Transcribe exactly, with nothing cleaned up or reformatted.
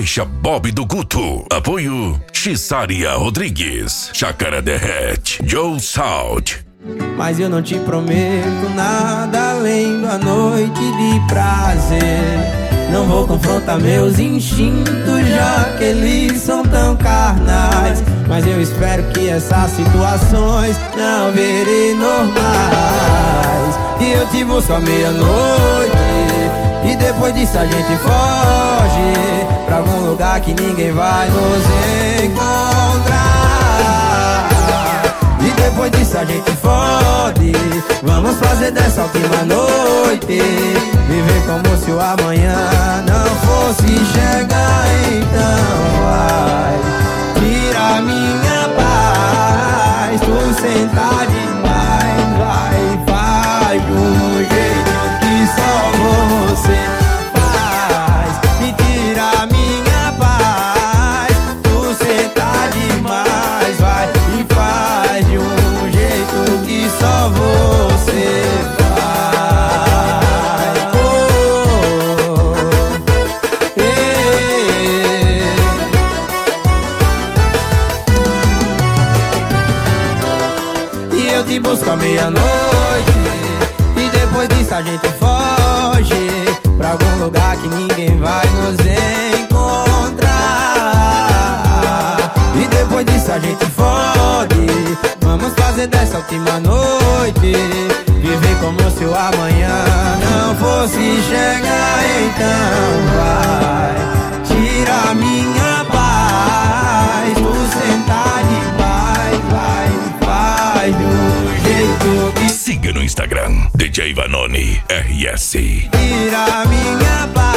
Caixa Bob do Guto. Apoio Xissaria Rodrigues, Chácara Derrete, Joe Salt. Mas eu não te prometo nada além da noite de prazer. Não vou confrontar meus instintos, já que eles são tão carnais. Mas eu espero que essas situações não virem normais. E eu te busco à meia-noite, e depois disso a gente foge pra algum lugar que ninguém vai nos encontrar. E depois disso a gente fode. Vamos fazer dessa última noite viver como se o amanhã não fosse chegar. Então vai, tira minha paz. Tu senta demais, vai, faz de um jeito que só você faz. E tira minha paz. Tu senta demais, vai, e faz de um jeito que só você faz. Oh, eh. E eu te busco à meia-noite, e depois disso a gente foge pra algum lugar que ninguém vai nos encontrar. E depois disso a gente fode. Vamos fazer dessa última noite viver como se o amanhã não fosse chegar. Então vai, tira minha paz. Tu sentar demais, vai, faz de um jeito que... Siga no Instagram, D J Vanoni R S. Tira minha paz.